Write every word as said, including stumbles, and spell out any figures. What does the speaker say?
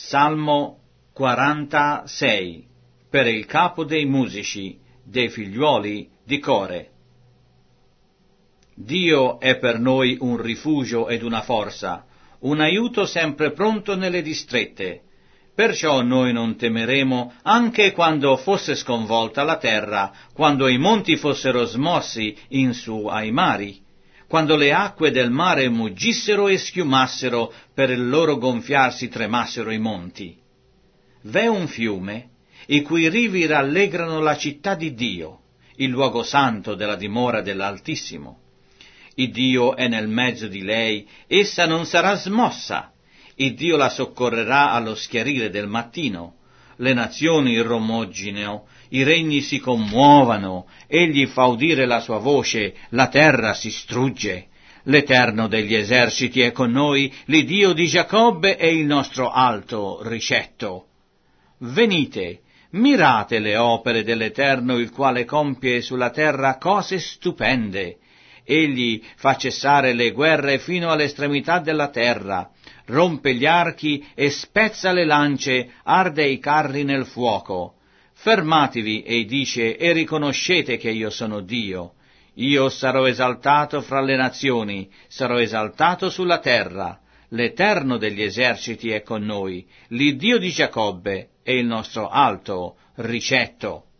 Salmo quarantasei, per il capo dei musici, dei figliuoli di Core. Dio è per noi un rifugio ed una forza, un aiuto sempre pronto nelle distrette. Perciò noi non temeremo, anche quando fosse sconvolta la terra, quando i monti fossero smossi in su ai mari, quando le acque del mare muggissero e schiumassero, per il loro gonfiarsi tremassero i monti. V'è un fiume, i cui rivi rallegrano la città di Dio, il luogo santo della dimora dell'Altissimo. Il Dio è nel mezzo di lei, essa non sarà smossa. Il Dio la soccorrerà allo schiarire del mattino. Le nazioni romoggino, i regni si commuovano, egli fa udire la sua voce, la terra si strugge. L'Eterno degli eserciti è con noi, l'Iddio di Giacobbe è il nostro alto ricetto. Venite, mirate le opere dell'Eterno, il quale compie sulla terra cose stupende. Egli fa cessare le guerre fino all'estremità della terra, rompe gli archi e spezza le lance, arde i carri nel fuoco. Fermatevi, ei dice, e riconoscete che io sono Dio. Io sarò esaltato fra le nazioni, sarò esaltato sulla terra. L'Eterno degli eserciti è con noi, l'Iddio di Giacobbe è il nostro alto ricetto.